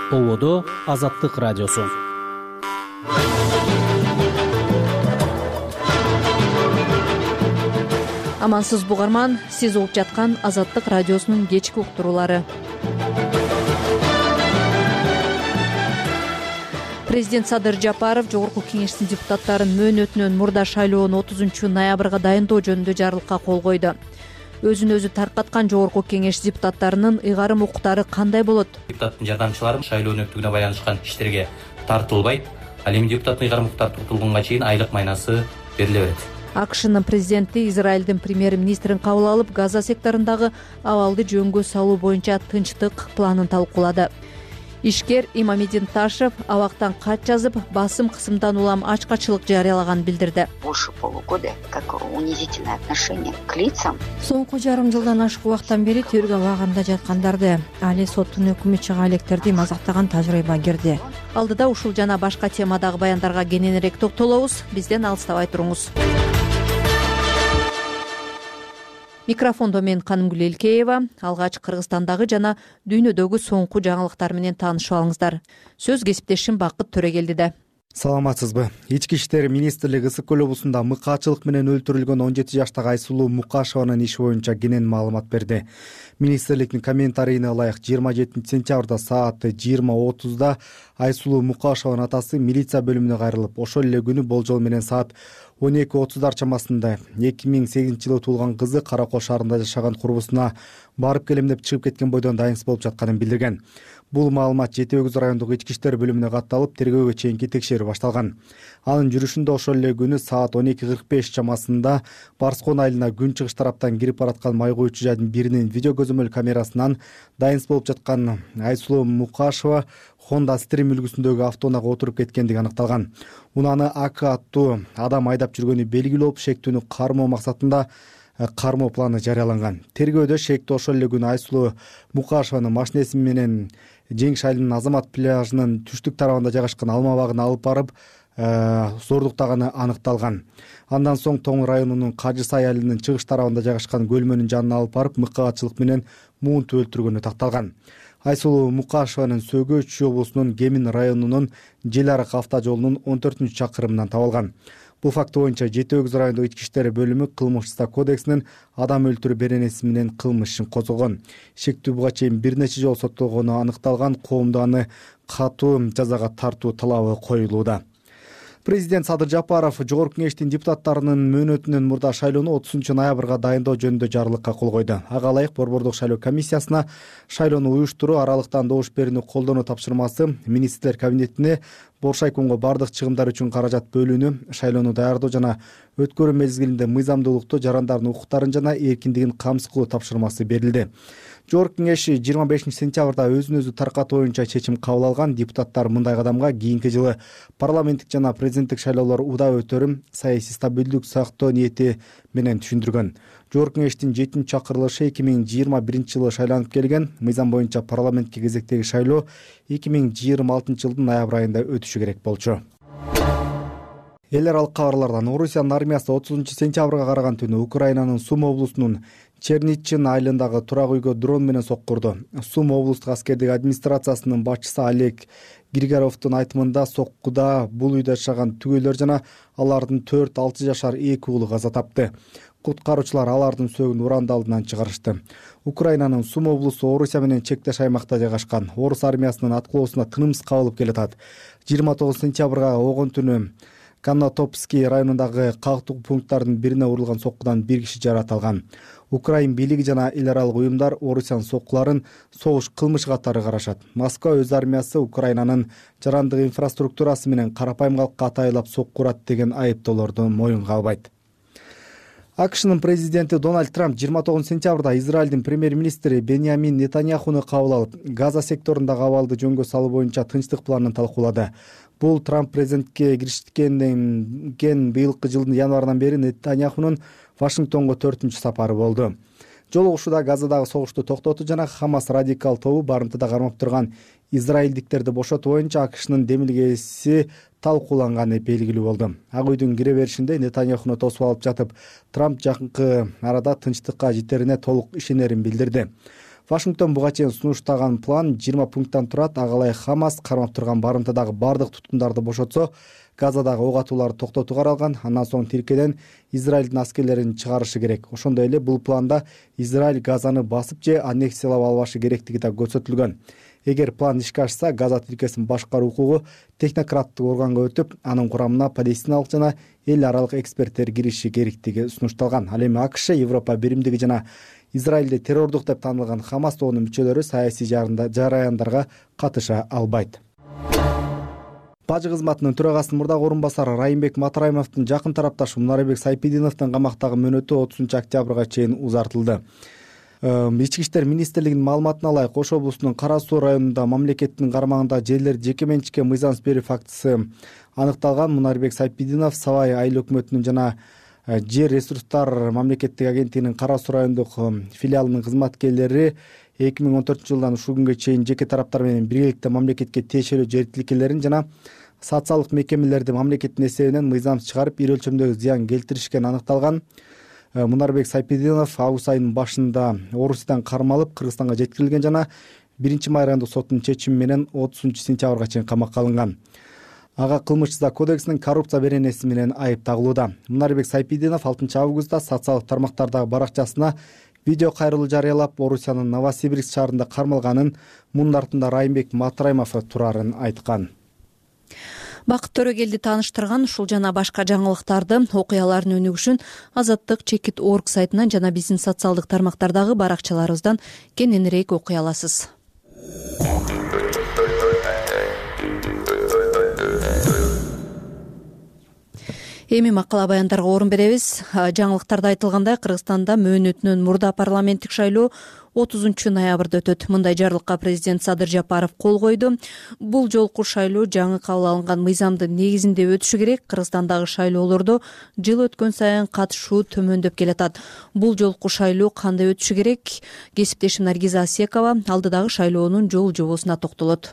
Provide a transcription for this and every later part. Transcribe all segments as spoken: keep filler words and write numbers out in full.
Ободо Азаттык радиосу. Амансыз бугарман, сиз угуп жаткан Азаттык радиосунун кечки уктуруулары. Президент Садыр Жапаров Жогорку Кеңештин депутаттарын мөөнөтүнөн мурда шайлоону отузунчу ноябрга дайындоо жөнүндө жарлыкка кол койду. Өзүн өзү таркаткан Жогорку Кеңеш депутаттарынын ыйгарым укуктары кандай болот? Депутаттын жардамчылары шайлоонун өтүүгүнө байланышкан иштерге тартылбайт. Ал эми депутаттын ыйгарым укуктары токтотулгонго чейин айлык майнасы бериле берет. АКШнын президенти Израилдин премьер-министрин кабыл алып, Газа секторундагы абалды жөнгө салуу боюнча тынчтык планын талкуулады. Ишкер Имамедин Ташев абактан кат жазып, басым кысымдан улам ачкачылык жарыялаганын билдирди. Больше полугода как унизительное отношение к лицам. Соңку жарым жылдан ашык убакыттан бери тергөө абагында жаткандарды, али соттун өкүмү чыга электерди мазактаган тажрыйба кирди. Алдыда ушул жана башка темадагы баяндарга кененирээк токтолобуз. Бизден алыстабай туруңуз. Микрофондо мен Канымгүл Элкеева. Алгач Кыргызстандагы жана дүйнөдөгү соңку жаңылыктар менен таанышып алыңыздар. Сөз кесиптешим Бакыт Төрөгелдиде. Саламатсызбы? Ички иштер министрлиги Ысык көл облусунда мыкаачылык менен өлтүрүлгөн он жети жаштагы Айсулуу Мукашеванын иши боюнча кенен маалымат берди. Министрликтин комментарийине ылайык жыйырма жетинчи сентябрда саат жыйырма отузда Айсулуу Мукашеванын атасы милиция бөлүмүнө кайрылып, ошол эле күнү болжол менен саат он эки отуздар чамасында эки миң сегизинчи жылы туулган кызы Кара Кол шаарында жашаган курбусуна барып келем деп чыгып кеткен бойдон дайынсыз болуп жатканын билдирген. Бул маалымат Жети Өгүз райондук ички иштер бөлүмүнө катталып, тергөөгө чейинки текшерүү башталган. Анын жүрүшүндө ошол эле күнү саат он эки кырк беш чамасында Барскон айылына күн чыгыш тараптан кирип бараткан май куючу жайдын биринин видео көзөмөл камерасынан дайынсыз болуп жаткан Айсулуу Мукашева Honda Stream үлгүсүндөгү автоунаага отуруп кеткендиги аныкталган. Унааны АК аттуу адам айдап жүргөнү белгилүү болуп, шектүүнү кармоо максатында кармоо планы жарыяланган. Тергөөдө шектүү ошол эле күнү Айсулуу Мукашеванын машинеси менен Жеңиш айылынын Азамат пляжынын түштүк тарабында жайгашкан алма багына алып барып зордуктаганы аныкталган. Андан соң Тоң районунун Кажы Сай айылынын чыгыш тарабында жайгашкан көлмөнүн жанына алып барып мыкаачылык менен муунтуп өлтүргөнү такталган. Айсулуу Мукашеванын сөөгү Чүй облусунун Кемин районунун Жел арак автожолунун он төртүнчү чакырымынан табылган. Бул факт боюнча Жети Өгүз райондук ички иштер бөлүмү кылмыш иши кодексинин адам өлтүрүү беренеси менен кылмыш ишин козгогон. Шектүү буга чейин бир нече жолу соттолгону аныкталган, коомдо аны катуу жазага тартуу талабы коюлууда. Президент Садыр Жапаров Жогорку Кеңештин депутаттарынын мөөнөтүнөн мурда шайлоону отузунчу ноябрга дайындоо жөнүндө жарлыкка кол койду. Ага ылайык Борбордук шайлоо комиссиясына шайлоону уюштуруу, аралыктан добуш берүүнү колдонуу тапшырмасы, министрлер кабинетине Боршайкомго бардык чыгымдар үчүн каражат бөлүүнү, шайлоону даярдоо жана өткөрүү мезгилинде мыйзамдуулукту, жарандардын укуктарын жана эркиндигин камсыз кылуу тапшырмасы берилди. Жогорку Кеңеш жыйырма бешинчи сентябрда өзүн өзү таркатуу боюнча чечим кабыл алган. Депутаттар мындай кадамга кийинки жылы парламенттик жана президенттик шайлоолор удаа өтөрүм, саясий стабилдүүлүк сактоо ниети менен түшүндүргөн. Жогорку Кеңештин жетинчи чакырылышы эки миң жыйырма биринчи жылы шайланып келген. Мыйзам боюнча парламентке кезектеги шайлоо эки миң жыйырма алтынчы жылдын ноябрь айында өтүшү керек болчу. Эл аралык кабарлардан Орусиянын армиясы отузунчу сентябрга караган түнү Украинанын Сум облусунун Черничин айылындагы турак үйгө дрон менен соккурду. Сум облустук аскердик администрациясынын башчысы Олег Григоровдун айтымында соккуда бул үйдө жашаган түгөйлөр жана алардын төрт алты жашар эки уулу каза тапты. Куткаруучулар алардын сөөгүн уранды алдынан чыгарышты. Украинанын Сум облусу Орусия менен чектеш аймакта жайгашкан. Орус армиясынын аткылоосуна тынымсыз кабылып келатат. жыйырма тогузунчу сентябрга огон түнү Канатопский районундагы кагтуу пункттардын бирине урулган соккудан бир киши жаракат. Украин бийлиги жана эл аралык уюмдар Орусиянын соккуларын согуш кылмышы катары карашат. Москва өз армиясы Украинанын жарандык инфраструктурасы менен карапайым калкка атайлап соккурат деген айыптоолорду моюнга албайт. АКШнын президенти Дональд Трамп жыйырма тогузунчу сентябрда Израилдин премьер-министри Беньямин Нетаньяхуну кабыл алып, Газа секторундагы абалды жөнгө салуу боюнча тынчтык планын талкуулады. Бул Трамп президентке киришкенден кийин быйылкы жылдын январынан бери Нетаньяхунун Вашингтонго төртүнчү сапары болду. Жолугушууда Газадагы согушту токтотуу жана Хамас радикал тобу барымтада кармап турган израилдиктерди бошотуу боюнча АКШнын демилгеси талкууланганы белгилүү болду. Ак үйдүн кире беришинде Нетаньяхуну тосуп алып жатып, Трамп жакынкы арада тынчтыкка жетерине толук ишенерин билдирди. Вашингтон буга чейин сунуштаган план жыйырма пункттан турат. Ага ылайык Хамас кармап турган барымтадагы бардык туткундарды бошотсо, Газадагы ок атууларды токтотуу каралган. Андан соң тилкеден Израилдин аскерлерин чыгарышы керек. Ошондой эле бул планда Израиль Газаны басып же аннексиялап албашы керектиги да көрсөтүлгөн. Эгер план ишке ашса, Газа тилкесин башкаруу укугу технократтык органга өтүп, анын курамына палестиналык жана эл аралык эксперттер кириши керектиги сунушталган. Ал эми АКШ, Европа биримдиги жана Израилде террордук деп танылган Хамас тобунун мүчөлөрү саясий жараяндарга катыша албайт. Бажы кызматынын төрагасынын мурдагы орун басары Райымбек Матраимовдун жакын тарапташы Мунарбек Сайпидиновдун камактагы мөөнөтү отузунчу октябрга чейин узартылды. Ички иштер министрлигинин маалыматына ылайык, Ош облусунун Кара Суу районунда мамлекеттин кармагындагы жерлерди жеке менчикке мыйзамсыз берүү фактысы аныкталган. Мунарбек Сайпидинов Сабай айыл өкмөтүнүн жана жер ресурстар мамлекеттик агенттигинин Кара Суу райондук филиалынын кызматкерлери эки миң он төртүнчү жылдан ушул күнгө чейин жеке тараптар менен биргеликте мамлекетке тиешелүү жер тилкелерин жана социалдык мекемелерди мамлекеттин эсебинен мыйзамсыз чыгарып, ири өлчөмдөгү зыян келтиришкен аныкталган. Мунарбек Сайпидинов август айынын башында Орусиядан кармалып Кыргызстанга жеткирилген жана биринчи майрандык соттун чечими менен отузунчу сентябрга чейин камакка алынган. Ага кылмыш жаза кодексинин коррупция беренеси менен айып тагылууда. Мунарбек Сайпидинов алтынчы августта социалдык тармактардагы баракчасына видео кайрылуу жарыялап, Орусиянын Новосибирск шаарында кармалганын, мунун артында Райымбек Матраимов турарын айткан. Бакыт Төрөгелди тааныштырган ушул жана башка жаңылыктарды, окуялардын өнүгүшүн Азаттык чекит орг сайтынан жана биздин социалдык тармактардагы баракчаларыбыздан кененирээк окуй аласыз. Эми макала баяндарга орун беребиз. Жаңылыктарда айтылгандай, Кыргызстанда мөөнөтүнөн мурда парламенттик шайлоо отузунчу ноябрда өтөт. Мындай жарлыкка президент Садыр Жапаров кол койду. Бул жолку шайлоо жаңы кабыл алынган мыйзамдын негизинде өтүшү керек. Кыргызстандагы шайлоолордо жыл өткөн сайын катышуу төмөндөп келатат. Бул жолку шайлоо кандай өтүшү керек? Кесиптешим Наргиза Асекова алдыдагы шайлоонун жол жобосуна токтолот.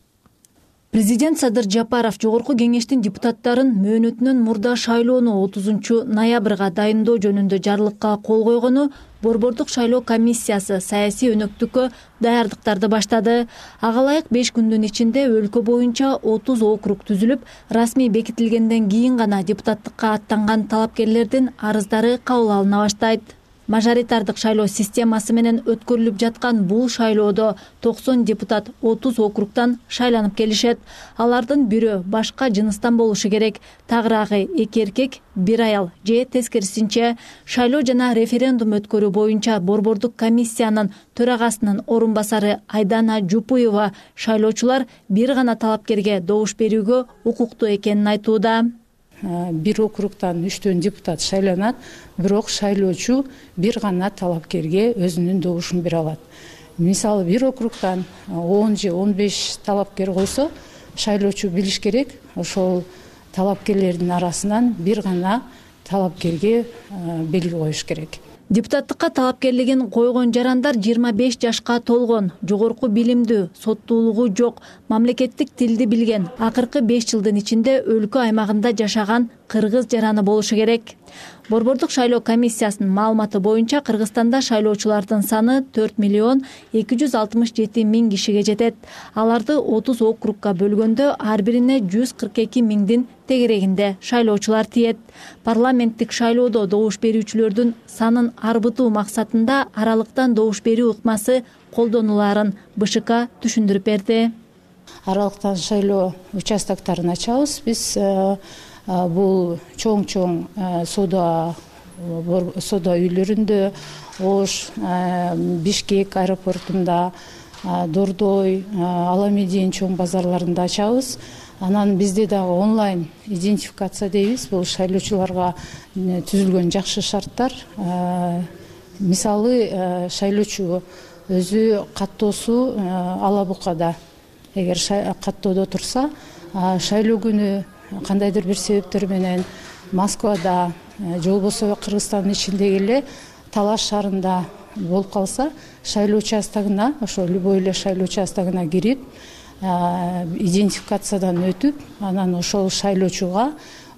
Президент Садыр Жапаров жогорку кеңештин депутаттарын мөөнөтүнөн мурда шайлоону отузунчу ноябрга дайындоо жөнүндө жарлыкка кол койгону Борбордук шайлоо комиссиясы саясий өнөктүккө даярдыктарды баштады. Ага ылайык беш күндүн ичинде өлкө боюнча отуз округ түзүлүп, расмий бекитилгенден кийин гана депутаттыкка аттанган талапкерлердин арыздары кабыл алына баштайт. Мажоритардык шайлоо системасы менен өткөрүлүп жаткан бул шайлоодо токсон депутат отуз округтан шайланып келишет. Алардын бирөө башка жыныстан болушу керек. Тагыраагы эки эркек, бир аял же тескерисинче. Шайлоо жана референдум өткөрүү боюнча Борбордук комиссиянын төрагасынын орун басары Айдана Жупуева шайлоочулар бир гана талапкерге добуш берүүгө укуктуу экенин айтууда. Бир округтан үчтөн депутат шайланат, бирок шайлоочу бир гана талапкерге өзүнүн добушун бере алат. Мисалы бир округтан он же он беш талапкер койсо, шайлоочу билиш керек, ошол талапкерлердин арасынан бир гана талапкерге белги коюш керек. Депутаттыкка талапкерлигин койгон жарандар жыйырма беш жашка толгон, жогорку билимдүү, соттуулугу жок, мамлекеттик тилди билген, акыркы беш жылдын ичинде өлкө аймагында жашаган кыргыз жараны болушу керек. Борбордук шайлоо комиссиясынын маалыматы боюнча Кыргызстанда шайлоочулардын саны төрт миллион эки жүз алтымыш жети миң кишиге жетет. Аларды отуз округга бөлгөндө ар бирине жүз кырк эки миңдин тегерегинде шайлоочулар тиет. Парламенттик шайлоодо добуш берүүчүлөрдүн санын арбытуу максатында аралыктан добуш берүү ыкмасы колдонуларын БШК түшүндүрүп берди. Аралыктан шайлоо участокторун ачабыз. Биз бул чоң-чоң соода соода үйлөрүндө, Ош, Бишкек аэропортунда, Дордой, Аламедин чоң базарларында ачабыз. Анан бизде дагы онлайн идентификация дейбиз. Бул шайлоочуларга түзүлгөн жакшы шарттар. Мисалы, шайлоочу өзү каттоосу ала букада. Эгер каттоодо турса, шайлоо күнү кандайдыр бир себептер менен Москвада же болбосо Кыргызстандын ичиндеги эле Талаш шаарында болуп калса, шайлоо участогуна, ошо любой эле шайлоо участогуна кирип, идентификациядан өтүп, анан ошол шайлоочуга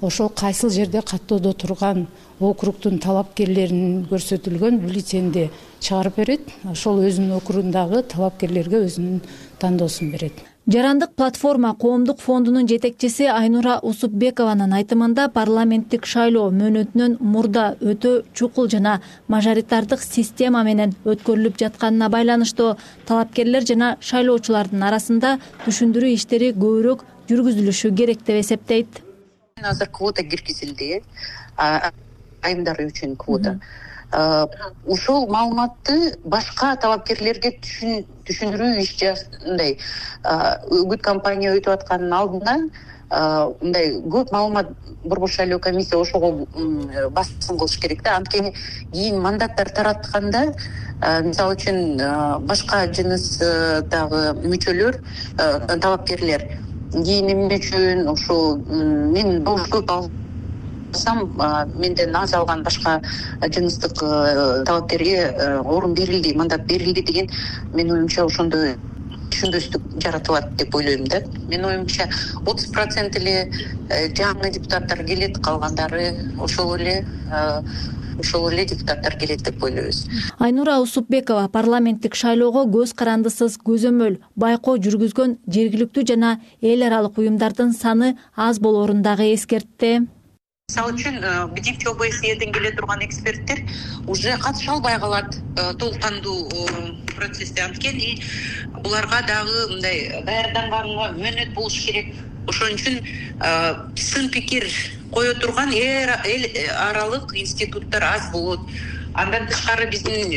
ошол кайсыл жерде каттоодо турган округдун талапкерлеринин көрсөтүлгөн бюллетенди чыгарып берет. Ошол өзүнүн округундагы талапкерлерге өзүнүн тандоосун берет. Жарандык платформа коомдук фондунун жетекчиси Айнура Усупбекованын айтымында парламенттик шайлоо мөөнөтүнөн мурда өтө чукул жана мажоритардык система менен өткөрүлүп жатканына байланыштуу талапкерлер жана шайлоочулардын арасында түшүндүрүү иштери көбүрөөк жүргүзүлүшү керек деп эсептейт. Азыр квота киргизилди, айымдар үчүн квота. Ушул маалыматты башка талапкерлерге түшүндүрүү иш жасындай үгүт кампания өтүп атканын алдында мындай көп маалымат Борбор шайлоо комиссия ошого басым кылыш керек да. Анткени кийин мандаттар таратканда, мисалы үчүн башка жыныстагы мүчөлөр, талапкерлер кийин эмне үчүн ошол мен добуш көп алсам менден аз алган башка жыныстык талапкерге орун берилди, мандат берилди деген менин оюмча ошондой түшүнбөстүк жаратылат деп ойлойм да. Менин оюмча отуз процент эле жаңы депутаттар келет, калгандары ошол эле ошол эле депутаттар келет деп ойлойбуз. Айнура Усупбекова парламенттик шайлоого көз карандысыз көзөмөл байкоо жүргүзгөн жергиликтүү жана эл аралык уюмдардын саны аз болоорун дагы эскертти. Мисалы үчүн бдив ОБСЕден келе турган эксперттер уже катыша албай калат толук кандуу процессте. Анткени буларга дагы мындай даярданганга мөөнөт болуш керек. Ошон үчүн сын пикир кое турган эл аралык институттар аз болот. Андан тышкары биздин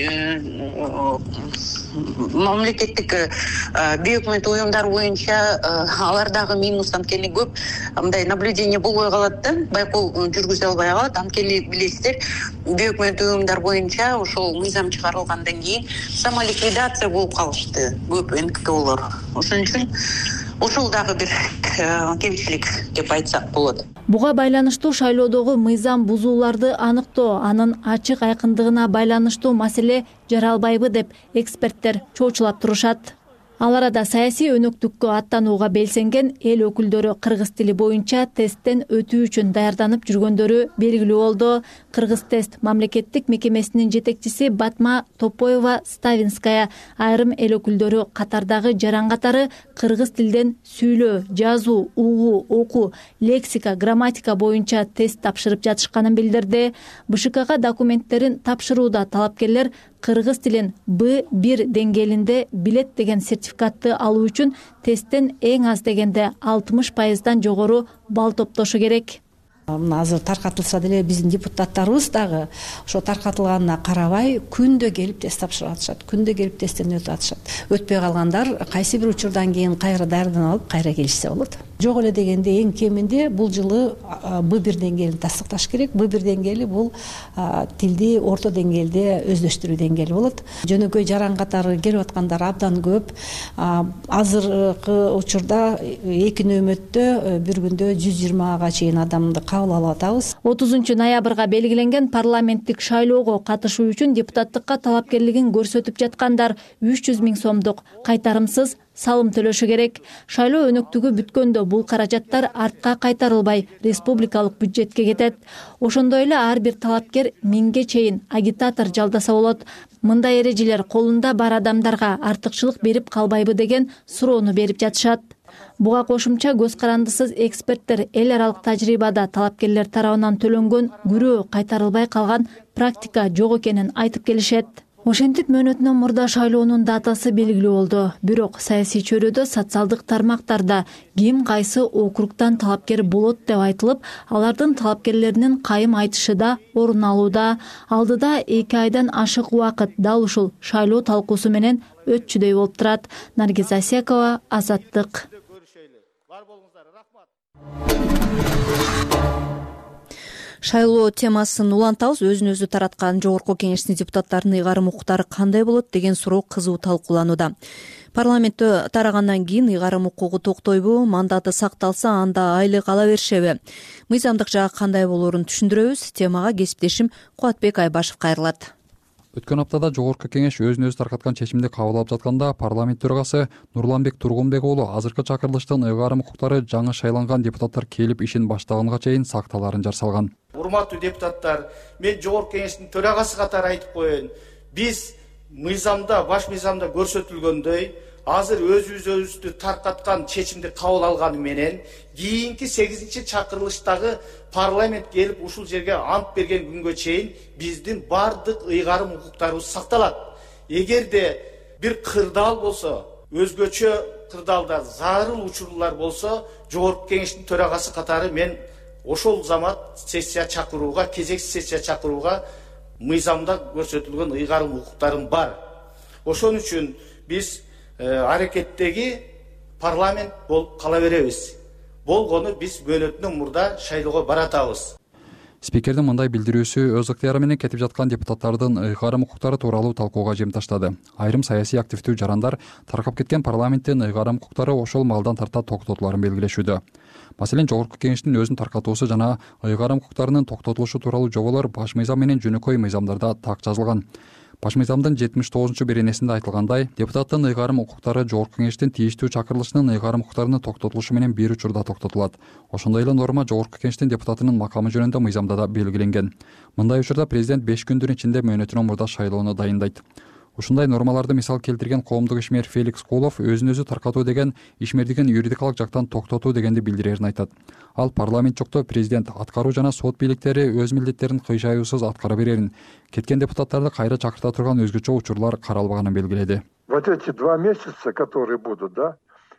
мамлекеттик бейөкмөт уюмдар боюнча алар дагы минус, анткени көп мындай наблюдение болбой калат да, байкоо жүргүзө албай калат. Анткени билесиздер, бейөкмөт уюмдар боюнча ошол мыйзам чыгарылгандан кийин самоликвидация болуп калышты көп эн ка олор. Ошон үчүн ошол дагы бир кемчилик деп айтсак болот. Буга байланыштуу шайлоодогу мыйзам бузууларды аныктоо, анын ачык айкындыгына байланыштуу маселе жаралбайбы деп эксперттер чоочулап турушат. Ал арада саясий өнөктүккө аттанууга белсенген эл өкүлдөрү кыргыз тили боюнча тесттен өтүү үчүн даярданып жүргөндөрү белгилүү болду. Кыргыз тест мамлекеттик мекемесинин жетекчиси Батма Топоева Ставинская айрым эл өкүлдөрү катардагы жаран катары кыргыз тилден сүйлөө, жазуу, угуу, окуу, лексика, грамматика боюнча тест тапшырып жатышканын билдирди. бэ шэ ка документтерин тапшырууда талапкерлер кыргыз тилин бэ бир деңгээлинде билет деген сертификатты алуу үчүн тесттен эң аз дегенде алтымыш пайыздан жогору балл топтошу керек. Мына азыр таркатылса деле биздин депутаттарыбыз дагы ошо таркатылганына карабай күндө келип тест тапшырып атышат, күндө келип тесттен өтүп атышат. Өтпөй калгандар кайсы бир учурдан кийин кайра даярданып алып кайра келишсе болот. Жок эле дегенде эң кеминде бул жылы бэ бир деңгээлин тастыкташ керек. бэ бир деңгээли бул тилди орто деңгээлде өздөштүрүү деңгээли болот. Жөнөкөй жаран катары келип аткандар абдан көп. Азыркы учурда эки нөөмөттө бир күндө жүз жыйырмага чейин адамды кабыл алып атабыз. отузунчу ноябрга белгиленген парламенттик шайлоого катышуу үчүн депутаттыкка талапкерлигин көрсөтүп жаткандар үч жүз миң сомдук кайтарымсыз салым төлөшү керек. Шайлоо өнөктүгү бүткөндө бул каражаттар артка кайтарылбай республикалык бюджетке кетет. Ошондой эле ар бир талапкер миңге чейин агитатор жалдаса болот. Мындай эрежелер колунда бар адамдарга артыкчылык берип калбайбы деген суроону берип жатышат. Буга кошумча көз карандысыз эксперттер эл аралык тажрыйбада талапкерлер тарабынан төлөнгөн күрөө кайтарылбай калган практика жок экенин айтып келишет. Ошентип мөөнөтүнөн мурда шайлоонун датасы белгилүү болду. Бирок саясий чөйрөдө социалдык тармактарда ким кайсы округтан талапкер болот деп айтылып, алардын талапкерлеринин кайым айтышы да орун алууда. Алдыда эки айдан ашык убакыт дал ушул шайлоо талкуусу менен өтчүдөй болуп турат. Наргиз Асекова, Азаттык. Шайлоо темасын улантабыз. Өзүн өзү тараткан жогорку кеңештин депутаттарынын ыйгарым укуктары кандай болот деген суроо кызуу талкууланууда. Парламенттө тарагандан кийин ыйгарым укугу токтойбу, мандаты сакталса анда айлык ала беришеби? Мыйзамдык жагы кандай болоорун түшүндүрөбүз. Темага кесиптешим Кубатбек Айбашев кайрылат. Өткөн аптада жогорку кеңеш өзүн өзү таркаткан чечимди кабыл алып жатканда парламент төрагасы Нурланбек Тургунбек уулу азыркы чакырылыштын ыйгарым укуктары жаңы шайланган депутаттар келип ишин баштаганга чейин сакталаарын жар салган. Урматтуу депутаттар, мен жогорку кеңештин төрагасы катары айтып коеюн. Биз мыйзамда, баш мыйзамда көрсөтүлгөндөй, азыр өзүбүз өзүбүздү таркаткан чечимди кабыл алганы менен кийинки сегизинчи чакырылыштагы парламент келип ушул жерге ант берген күнгө чейин биздин бардык ыйгарым укуктарыбыз сакталат. Эгерде бир кырдаал болсо, өзгөчө кырдаалдар, зарыл учурлар болсо, жогорку кеңештин төрагасы катары мен ошол замат сессия чакырууга, кезекси сессия чакырууга мыйзамда көрсөтүлгөн ыйгарым укуктарым бар. Ошон үчүн биз аракеттеги парламент болуп кала беребиз. Болгону биз мөөнөтүнөн мурда шайлоого баратабыз. Спикердин мындай билдирүүсү өз ыктыяры менен кетип жаткан депутаттардын ыйгарым укуктары тууралуу талкууга жемташтады. Айрым саясий активдүү жарандар таркап кеткен парламенттин ыйгарым укуктары ошол маалдан тарта токтотуларын белгилешүүдө. Маселен, жогорку кеңештин өзүн таркатуусу жана ыйгарым укуктарынын токтотулушу тууралуу жоболор баш мыйзам менен жөнөкөй мыйзамдарда так жазылган. Баш мыйзамдын жетимиш тогузунчу беренесинде айтылгандай, депутаттын ыйгарым укуктары жогорку кеңештин тийиштүү чакырылышынын ыйгарым укуктарынын токтотулушу менен бир учурда токтотулат. Ошондой эле норма жогорку кеңештин депутатынын макамы жөнүндө мыйзамда да белгиленген. Мындай учурда президент беш күндүн ичинде мөөнөтүнөн мурда шайлоону дайындайт. Ушундай нормаларды мисал келтирген коомдук ишмер Феликс Кулов өзүн өзү таркатуу деген ишмердигин юридикалык жактан токтотуу дегенди билдирерин айтат. Ал парламент жокто президент, аткаруу жана сот бийликтери өз милдеттерин кыйшаюусуз аткара берерин, кеткен депутаттарды кайра чакырта турган өзгөчө учурлар каралбаганын белгиледи. Вот эти два месяца, которые будут, да?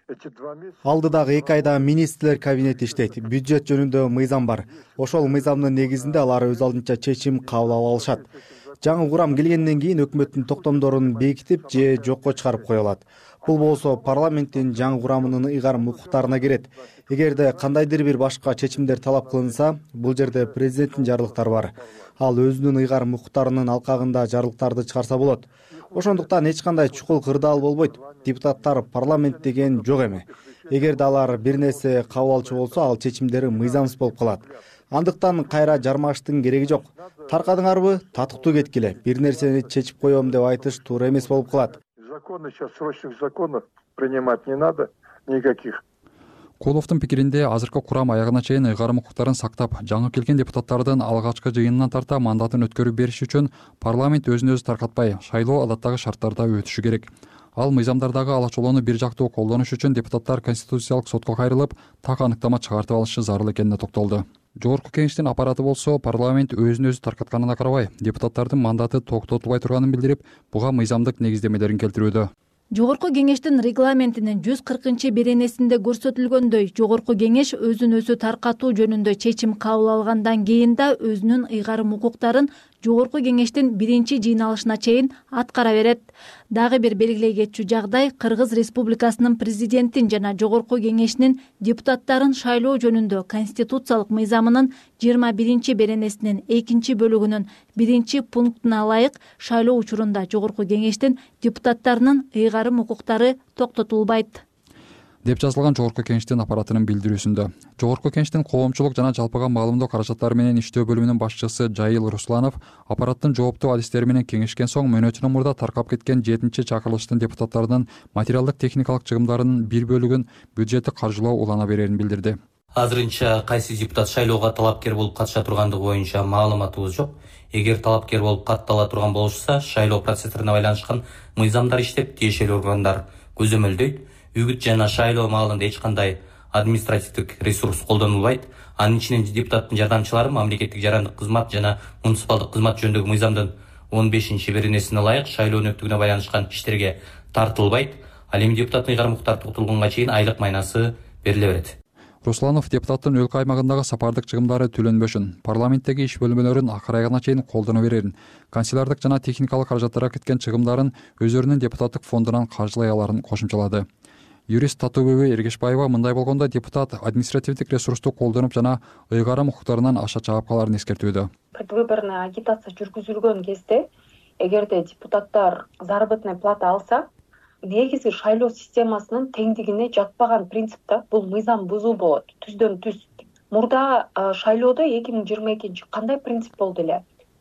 Алдыдагы эки айда министрлер кабинети иштейт. Бюджет жөнүндө мыйзам бар. Ошол мыйзамдын негизинде алар өз алдынча чечим кабыл ала алышат. Жаңы курам келгенден кийин өкмөттүн токтомдорун бекитип же жокко чыгарып кое алат. Бул болсо парламенттин жаңы курамынын ыйгарым укуктарына кирет. Эгерде кандайдыр бир башка чечимдер талап кылынса, бул жерде президенттин жарлыктары бар. Ал өзүнүн ыйгарым укуктарынын алкагында жарлыктарды чыгарса болот. Ошондуктан эч кандай чукул кырдаал болбойт. Депутаттар парламент деген жок эме. Эгерде алар бир нерсе кабыл алчу болсо, ал чечимдери мыйзамсыз болуп калат. Андыктан кайра жармаштын кереги жок. Таркадыңарбы, татыктуу кеткиле. Бир нерсени чечип коем деп айтыш туура эмес болуп калат. Законы сейчас срочных законов принимать не надо никаких. Куловдун пикиринде азыркы курам аягына чейин ыйгарым укуктарын сактап, жаңы келген депутаттардын алгачкы жыйынынан тарта мандатын өткөрүп бериш үчүн парламент өзүн өзү таркатпай, шайлоо адаттагы шарттарда өтүшү керек. Ал мыйзамдардагы ала чолоону бир жактуу колдонуш үчүн депутаттар Конституциялык сотко кайрылып, так аныктама чыгартып алышы зарыл экенине токтолду. Жогорку кеңештин аппараты болсо парламент өзүн өзү таркатканына карабай, депутаттардын мандаты токтотулбай турганын билдирип, буга мыйзамдык негиздемелерин келтирүүдө. Жогорку кеңештин регламентинин жүз кыркынчы беренесинде көрсөтүлгөндөй, жогорку кеңеш өзүн өзү таркатуу жөнүндө чечим кабыл алгандан кийин да өзүнүн ыйгарым укуктарын жогорку кеңештин биринчи жыйналышына чейин аткара берет. Дагы бир белгилей кетчү жагдай Кыргыз Республикасынын президентин жана жогорку кеңешинин депутаттарын шайлоо жөнүндө конституциялык мыйзамынын жыйырма биринчи беренесинин экинчи бөлүгүнүн биринчи пунктуна ылайык шайлоо учурунда жогорку кеңештин депутаттарынын ыйгарым укуктары токтотулбайт деп жазылган жогорку кеңештин аппаратынын билдирүүсүндө. Жогорку кеңештин коомчулук жана жалпыга маалымдоо каражаттары менен иштөө бөлүмүнүн башчысы Жайыл Русланов аппараттын жооптуу адистери менен кеңешкен соң мөөнөтүнөн мурда таркап кеткен жетинчи чакырылыштын депутаттарынын материалдык техникалык чыгымдарынын бир бөлүгүн бюджеттик каржылоо улана берерин билдирди. Азырынча кайсы депутат шайлоого талапкер болуп катыша тургандыгы боюнча маалыматыбыз жок. Эгер талапкер болуп каттала турган болушса, шайлоо процесстерине байланышкан мыйзамдар иштеп, тиешелүү органдар көзөмөлдөйт. Үгүт жана шайлоо маалында эч кандай административдик ресурс колдонулбайт. Анын ичинен депутаттын жардамчылары мамлекеттик жарандык кызмат жана муниципалдык кызмат жөнүндөгү мыйзамдын он бешинчи беренесине ылайык шайлоо өнөктүгүнө байланышкан иштерге тартылбайт. Ал эми депутаттын ыйгарым укуктары токтотулганга чейин айлык майнасы бериле берет. Русланов депутаттын өлкө аймагындагы сапардык чыгымдары төлөнбөшүн, парламенттеги иш бөлмөлөрүн акыр аягына чейин колдоно берерин, канцелярдык жана техникалык каражаттарга кеткен чыгымдарын өздөрүнүн депутаттык фондунан каржылай аларын кошумчалады. Юрист Татыбүбү Эргешбаева мындай болгондо депутат административдик ресурсту колдонуп жана ыйгарым укуктарынан аша чаап каларын эскертүүдө. Предвыборный агитация жүргүзүлгөн кезде эгерде депутаттар заработная плата алса, негизи шайлоо системасынын теңдигине жатпаган принципте бул мыйзам бузуу болот. Түздөн түз. Мурда шайлоодо эки миң жыйырма экинчи кандай принцип болду эле?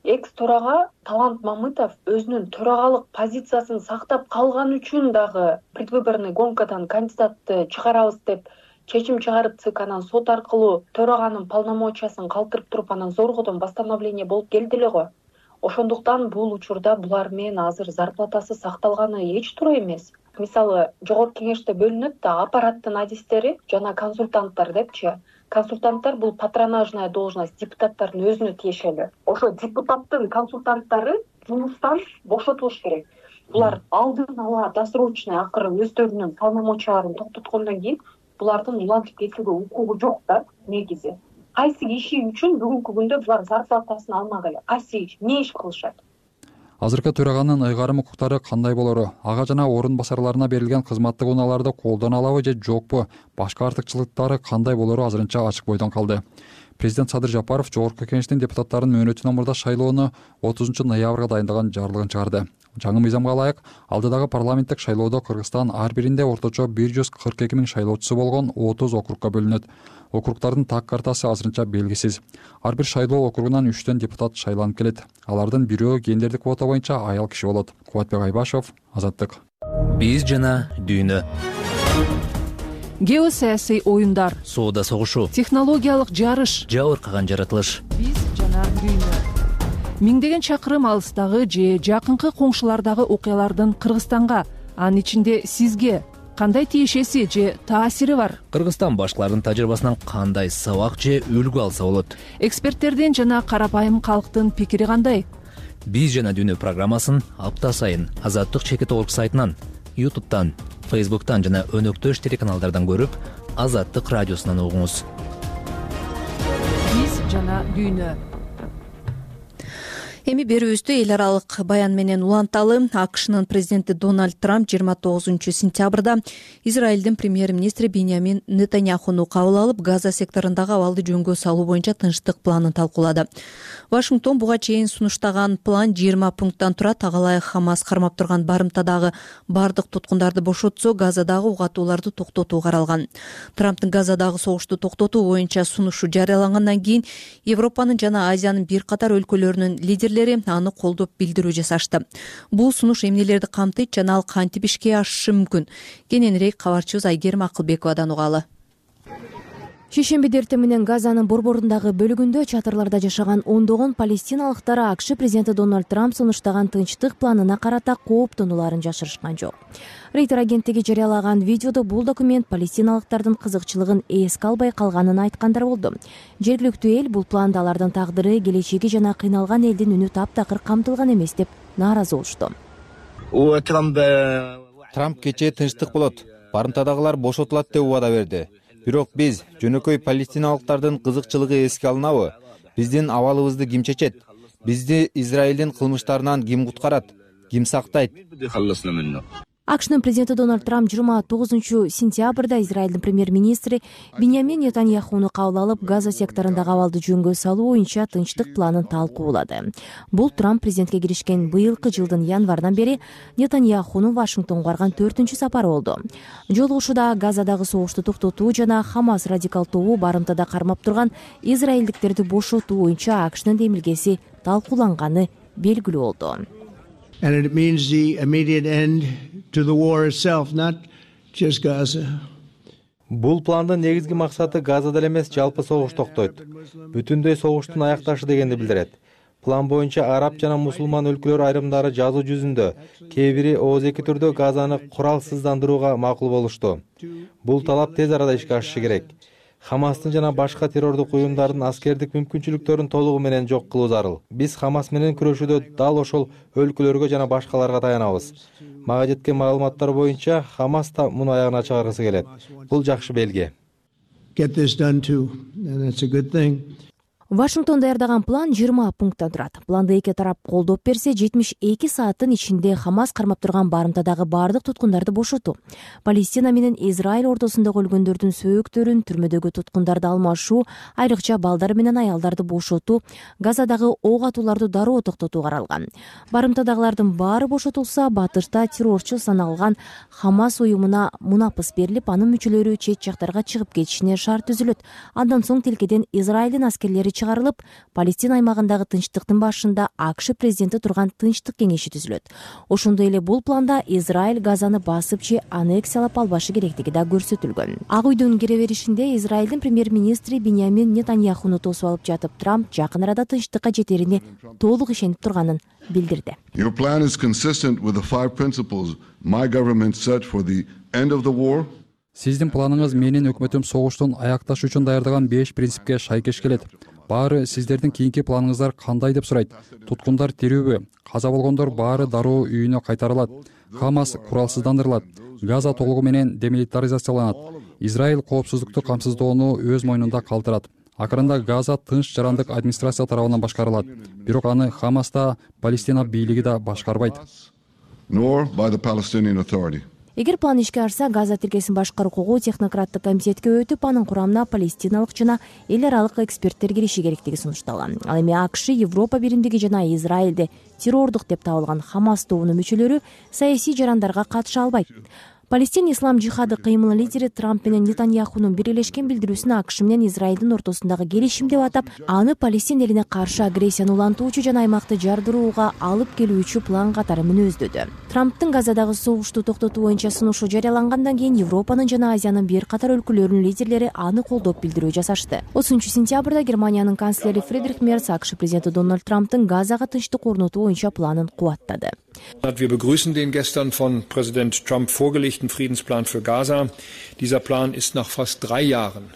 экс төрага Талант Мамытов өзүнүн төрагалык позициясын сактап калган үчүн дагы предвыборный гонкадан кандидатты чыгарабыз деп чечим чыгарып ЦИК анан сот аркылуу төраганын полномочиясын калтырып туруп анан зоргодон постановление болуп келди эле го. Ошондуктан бул учурда булар менен азыр зарплатасы сакталганы эч туура эмес. Мисалы, жогорку кеңеште бөлүнөт да аппараттын адистери жана консультанттар депчи. Консультанттар бул патронажная должность, депутаттардын өзүнө тиешелүү. Ошо депутаттын консультанттары жумуштан бошотулуш керек. Булар алдын ала досрочный акыры өздөрүнүн полномочияларын токтоткондон кийин булардын улантып кетүүгө укугу жок да негизи. Кайсы иши үчүн бүгүнкү күндө булар зарплатасын алмак эле? Кайсы иш, эмне иш кылышат? Азыркы төраганын ыйгарым укуктары кандай болору, ага жана орун басарларына берилген кызматтык унааларды колдоно алабы же жокпу, башка артыкчылыктары кандай болору азырынча ачык бойдон калды. Президент Садыр Жапаров жогорку кеңештин депутаттарынын мөөнөтүнө мурда шайлоону отузунчу ноябрга дайындаган жарлыгын чыгарды. Жаңы мыйзамга ылайык алдыдагы парламенттик шайлоодо Кыргызстан ар биринде орточо бир жүз кырк эки миң шайлоочусу болгон отуз округка бөлүнөт. Округдардын так картасы азырынча белгисиз. Ар бир шайлоо округунан үчтөн депутат шайланып келет. Алардын бирөө гендердик квота боюнча аял киши болот. Кубатбек Айбашев, Азаттык. Биз жана дүйнө. Геосаясий оюндар, соода согушу, технологиялык жарыш, жабыркаган жаратылыш. Биз жана дүйнө. Миңдеген чакырым алыстагы же жакынкы коңшулардагы окуялардын Кыргызстанга, анын ичинде сизге кандай тиешеси же таасири бар? Кыргызстан башкалардын тажрыйбасынан кандай сабак же үлгү алса болот? Эксперттердин жана карапайым калктын пикири кандай? Биз жана дүйнө программасын апта сайын Азаттык чекит орг сайтынан, ютубтан, фейсбуктан жана өнөктөш телеканалдардан көрүп, Азаттык радиосунан угуңуз. Биз жана дүйнө. Эми берүүбүздү эл аралык баян менен уланталы. АКШнын президенти Дональд Трамп жыйырма тогузунчу сентябрда Израилдин премьер-министри Биньямин Нетаньяхуну кабыл алып, Газа секторундагы абалды жөнгө салуу боюнча тынчтык планын талкуулады. Вашингтон буга чейин сунуштаган план жыйырма пункттан турат. Ага ылайык Хамас кармап турган барымтадагы бардык туткундарды бошотсо, Газадагы угатууларды токтотуу каралган. Трамптын Газадагы согушту токтотуу боюнча сунушу жарыялангандан кийин Европанын жана Азиянын бир катар өлкөлөрүнүн лидерлери аны колдоп билдирүү жасашты. Бул сунуш эмнелерди камтыйт жана ал кантип ишке ашышы мүмкүн? Кененирээк кабарчыбыз Айгерим Акылбековадан угалы. Шейшембиде эртең менен Газанын борборундагы бөлүгүндө чатырларда жашаган ондогон палестиналыктар АКШ президенти Дональд Трамп сунуштаган тынчтык планына карата кооптонуларын жашырышкан жок. Рейтер агенттиги жарыялаган видеодо бул документ палестиналыктардын кызыкчылыгын эске албай калганын айткандар болду. Жергиликтүү эл бул планда алардын тагдыры, келечеги жана кыйналган элдин үнү таптакыр камтылган эмес деп нааразы болушту. Трамп кечээ тынчтык болот, барымтадагылар бошотулат деп убада берди. Бирок биз жөнөкөй палестиналыктардын кызыкчылыгы эске алынабы? Биздин абалыбызды ким чечет? Бизди Израилдин кылмыштарынан ким куткарат? Ким сактайт? АКШнын президенти Дональд Трамп жыйырма тогузунчу сентябрда Израилдин премьер-министри Биньямин Нетаньяхуну кабыл алып, Газа секторундагы абалды жөнгө салуу боюнча тынчтык планын талкуулады. Бул Трамп президентке киришкен быйылкы жылдын январынан бери Нетаньяхунун Вашингтонго барган төртүнчү сапары болду. Жолугушууда Газадагы согушту токтотуу жана Хамас радикал тобу барымтада кармап турган израилдиктерди бошотуу боюнча АКШнын демилгеси талкууланганы белгилүү болду. And it means the immediate end to the war itself, not just Gaza. Бул пландын негизги максаты Газада эле эмес, жалпы согуш токтойт. Бүтүндөй согуштун аякташы дегенди билдирет. План боюнча араб жана мусулман өлкөлөр айрымдары жазуу жүзүндө, кээ бири ооз эки түрдө Газаны куралсыздандырууга макул болушту. Бул талап тез арада ишке ашышы керек. Хамастын жана башка террордук уюмдардын аскердик мүмкүнчүлүктөрүн толугу менен жок кылуу зарыл. Биз Хамас менен күрөшүүдө дал ошол өлкөлөргө жана башкаларга таянабыз. Мага жеткен маалыматтар боюнча Хамас да муну аягына чыгаргысы келет. Бул жакшы белги. Вашингтон даярдаган план жыйырма пункттан турат. Планды эки тарап колдоп берсе, жетимиш эки сааттын ичинде Хамас кармап турган барымтадагы бардык туткундарды бошотуу, Палестина менен Израиль ортосундагы өлгөндөрдүн сөөктөрүн, түрмөдөгү туткундарды алмашуу, айрыкча балдар менен аялдарды бошотуу, Газадагы ок атууларды дароо токтотуу каралган. Барымтадагылардын баары бошотулса, батышта террорчу саналган Хамас уюмуна мунапыс берилип, анын мүчөлөрү чет жактарга чыгып кетишине шарт түзүлөт. Андан соң тилкеден Израилдин аскерлери чыгарылып, Палестина аймагындагы тынчтыктын башында АКШ президенти турган тынчтык кеңеши түзүлөт. Ошондой эле бул планда Израиль Газаны басып же аннексиялап албашы керектиги да көрсөтүлгөн. Ак үйдүн кире беришинде Израилдин премьер-министри Биньямин Нетаньяхуну тосуп алып жатып, Трамп жакын арада тынчтыкка жетерине толук ишенип турганын билдирди. Your plan is consistent with the five principles my government set for the end of the war. Сиздин планыңыз менин өкмөтүм согуштун аякташы үчүн даярдаган беш принципке шайкеш келет. Баары сиздердин кийинки планыңыздар кандай деп сурайт. Туткундар тирүүбү? Каза болгондор баары дароо үйүнө кайтарылат. Хамас куралсыздандырылат. Газа толугу менен демилитаризацияланат. Израиль коопсуздукту камсыздоону өз мойнунда калтырат. Акырында Газа тынч жарандык администрация тарабынан башкарылат. Бирок аны Хамас да, Палестина бийлиги да башкарбайт. Nor by the Palestinian Authority. Эгер план ишке ашса, Газа тилкесин башкаруу кугу технократтык комитетке өтүп, анын курамына палестиналык жана эл аралык эксперттер кириши керектиги сунушталган. Ал эми АКШ, Европа биримдиги жана Израилде террордук деп табылган Хамас тобунун мүчөлөрү саясий жарандарга катыша албайт. Палестин ислам жихады кыймыл лидери Трамп менен Нетаньяхунун бирелешкен билдирүүсүн АКШ менен Израилдин ортосундагы келишим деп атап, аны Палестин элине каршы агрессияны улантуучу жана аймакты жардырууга алып келүүчү план катары мүнөздөдү. Трамптын Газадагы согушту токтотуу боюнча сунушу жарыялангандан кийин Европанын жана Азиянын бир катар өлкөлөрүнүн лидерлери аны колдоп билдирүү жасашты. отузунчу сентябрда Германиянын канцлери Фридрих Мерц АКШ президенти Дональд Трамптын Газага тынчтык орнотуу боюнча планын кубаттады. Wir begrüßen den gestern von Präsident Trump vorgelegten Friedensplan für Gaza. Dieser Plan ist nach fast drei Jahren.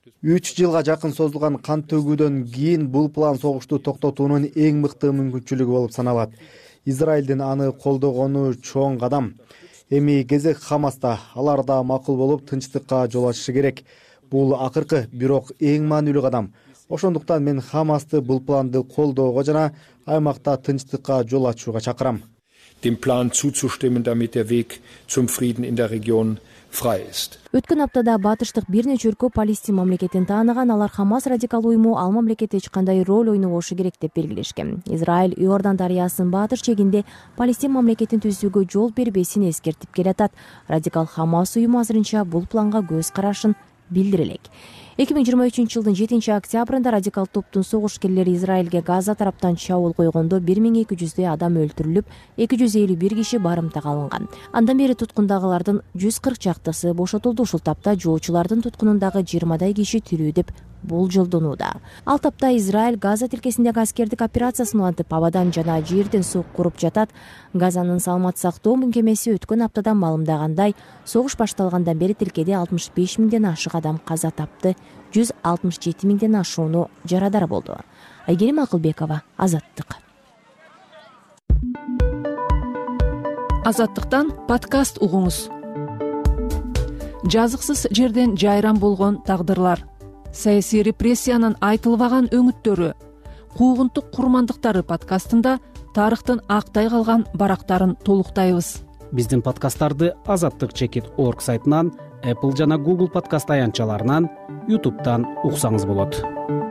үч жылга жакын созулган кан төгүүдөн кийин бул план согушту токтотуунун эң мыкты мүмкүнчүлүгү болуп саналат. Израилдин аны колдогону чоң кадам. Эми кезек Хамаста, алар да макул болуп тынчтыкка жол ачышы керек. Бул акыркы, бирок эң маанилүү кадам. Ошондуктан мен Хамасты бул планды колдоого жана аймакта тынчтыкка жол ачууга чакырам. Dem Plan zuzustimmen, damit der Weg zum Frieden in der Region frei ist. Өткөн аптада батыштык бир нече өлкө Палестин мамлекетин тааныган, алар Хамас радикал уюму ал мамлекетте эч кандай роль ойнобошу керек деп белгилешкен. Израиль Иордан дарыясынын батыш чегинде Палестин мамлекетин түзүүгө жол бербесин эскертип келатат. Радикал Хамас уюму азырынча бул планга көз карашын билдире элек. эки миң жыйырма үчүнчү жылдын жетинчи октябрында радикал топтун согушкерлери Израилге Газа тараптан чабуул койгондо бир миң эки жүздөй адам өлтүрүлүп, эки жүз элүү бир киши барымтага алынган. Андан бери туткундагылардын жүз кырк чактысы бошотулду. Ушул тапта жоочулардын туткунундагы жыйырмадай киши тирүү деп болжолдонууда. Ал тапта Израиль Газа тилкесиндеги аскердик операциясын улантып, абадан жана жерден сок куруп жатат. Газанын саламат сактоо мекемеси өткөн аптада маалымдагандай, согуш башталгандан бери тилкеде алтымыш беш миңден ашык адам каза тапты, жүз алтымыш жети миңден ашууну жарадар болду. Айгерим Акылбекова, Азаттык. Азаттыктан подкаст угуңуз. Жазыксыз жерден жайран болгон тагдырлар, саясий репрессиянын айтылбаган өңүттөрү, куугунтук курмандыктары подкастында тарыхтын актай калган барактарын толуктайбыз. Биздин подкасттарды азаттык чекит точка орг сайтынан, Apple жана Google подкаст аянтчаларынан, YouTube'дан уксаңыз болот.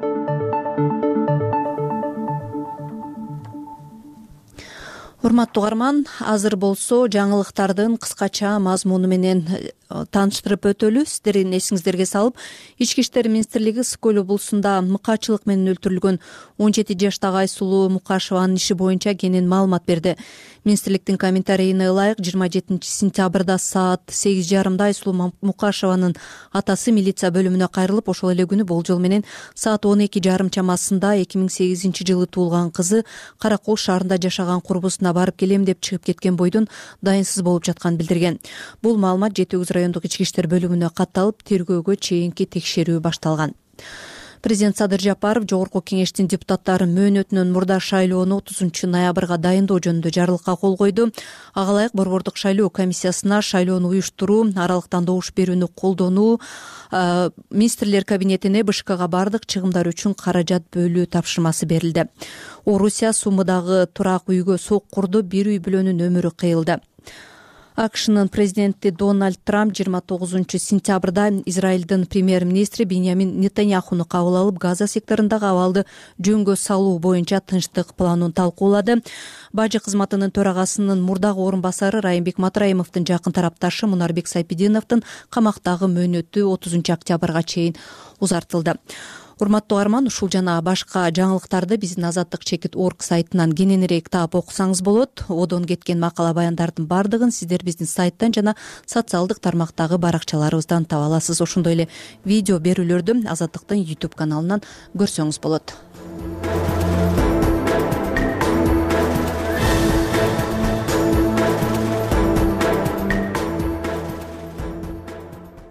Урматтуу угарман, азыр болсо жаңылыктардын кыскача мазмуну менен тааныштырып өтөлү. Сиздердин эсиңиздерге салып, Ички иштер министрлиги Сыкөл облусунда мыкаачылык менен өлтүрүлгөн он жети жаштагы Айсулуу Мукашеванын иши боюнча кенен маалымат берди. Министрликтин комментарийине ылайык, жыйырма жетинчи сентябрда саат сегиз жарымда Айсулуу Мукашеванын атасы милиция бөлүмүнө кайрылып, ошол эле күнү болжол менен саат он эки жарым чамасында эки миң сегизинчи жылы туулган кызы Каракол шаарында жашаган курбусуна барып келем деп чыгып кеткен бойдон дайынсыз болуп жатканын билдирген. Бул маалымат Жети Үз райондук ички иштер бөлүмүнө катталып, тергөөгө чейинки текшерүү башталган. Президент Садыр Жапаров Жогорку Кеңештин депутаттары мөөнөтүнөн мурда шайлоону отузунчу ноябрга дайындоо жөнүндө жарлыкка кол койду. Ага ылайык Борбордук шайлоо комиссиясына шайлоону уюштуруу, аралыктан добуш берүүнү колдонуу, министрлер кабинетине БШКга бардык чыгымдар үчүн каражат бөлүү тапшырмасы берилди. Орусия Сумудагы турак үйгө сок курду, бир үй бүлөнүн өмүрү кыйылды. АКШнын президенти Дональд Трамп жыйырма тогузунчу сентябрда Израилдин премьер-министри Биньямин Нетаньяхуну кабыл алып, Газа секторундагы абалды жөнгө салуу боюнча тынчтык планын талкуулады. Бажы кызматынын төрагасынын мурдагы орун басары Райымбек Матраимовдун жакын тарапташы Мунарбек Сайпидиновдун камактагы мөөнөтү отузунчу октябрга чейин узартылды. урматтуу угарман, ушул жана башка жаңылыктарды биздин азаттык чекит орг сайтынан кененирээк таап окусаңыз болот. Одон кеткен макала баяндардын баардыгын сиздер биздин сайттан жана социалдык тармактагы баракчаларыбыздан таба аласыз. Ошондой эле видео берүүлөрдү Азаттыктын YouTube каналынан көрсөңүз болот.